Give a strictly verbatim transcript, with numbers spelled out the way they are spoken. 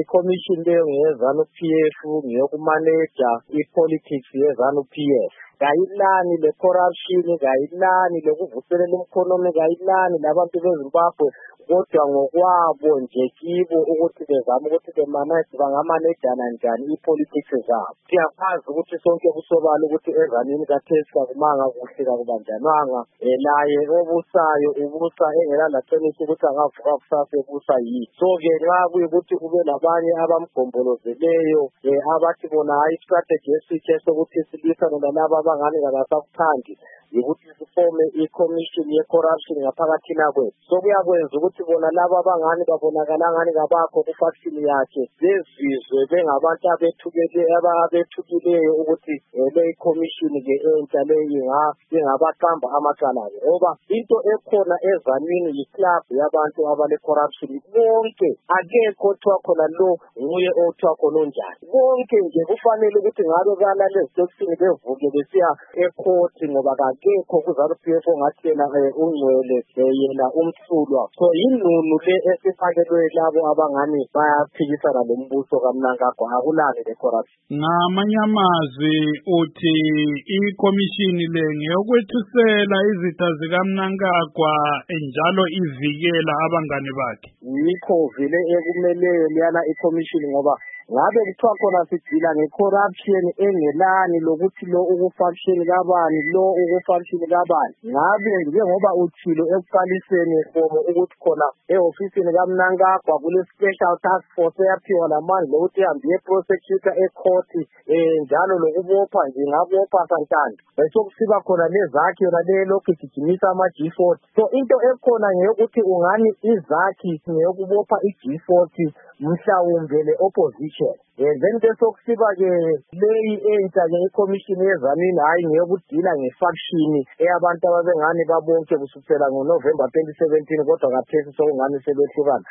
i-commission leyo ngeyeZANU-P F ngeyokumaneja i-politics yeZANU-P F. Kayilani le corruption, kayilani lokuvuselela umkhonomi, kayilani labantu beZimbabwe, kodwa ngokwabo nje kibo ukuthi bezama ukuthi bemanage bangamanejana njani i-politics zabo. Siyakwazi ukuthi sonke kusobala ukuthi eZanini kaThesi kakumanga kuhle kakubanjanwanga, naye obusayo ubusa engela laqinisa ukuthi angavuka kusasa ebusa yini. So-ke nxa kuyikuthi kube labanye abamgombolozeleyo abathi bona hayi strategy esitshe sokuthi silwisane nalaba abangani kabasakuthandi yikuthi sifome i-commission ye-corruption ngaphakathi kwethu. So kuyakwenza ukuthi bona laba abangani babonakala ngani ngabakho ku-faction yakhe bezizwe bengabantu abethukileyo abethukileyo ukuthi le commission ke entsha leyi ingabaqamba amacala abo. Ngoba into ekhona eZanini yi-club yabantu abale corruption bonke, akekho othiwa khona lo nguye othiwa khona onjani. Bonke nje kufanele ukuthi ngabe balale ezitokisini bevuke besiya e-court ngoba akekho kuZANU-P F ongathi yena ungcwele yena umsulwa. So yinunu le esifakelwe labo abangani bayaphikisana lombuso kaMnangagwa akulani le corruption. Ngamanye amazwi uthi i-commission le ngeyokwethusela izitha zikaMnangagwa njalo ivikela abangani bakhe. Yikho vele ekumeleyo liyana i-commission ngoba ngabe kuthiwa khona sidila nge-corruption engelani lokuthi lo ukufaction kabani lo ukufaction kabani. Ngabe njengoba uthilo ekuqaliseni fomo ukuthi khona e-ofisini kaMnangagwa kule-special task force eyaphiwa namandla ukuthi ihambe ye-prosecutor e-court njalo lokubopha nje ngabopha santando. Besokusiba khona lezakhi yona le lokhu igijimisa ama-G forty. So into ekhona ngeyokuthi ungani izakhi ngeyokubopha i-G forty mhlawumbe le-opposition. Then besokusiba-ke leyi entsha-ke i-commission yeZanini hayi ngeyokudila nge-faction eyabantu ababengani babonke kusukela ngoNovember twenty seventeen kodwa kathesi sokungani sebehlukana.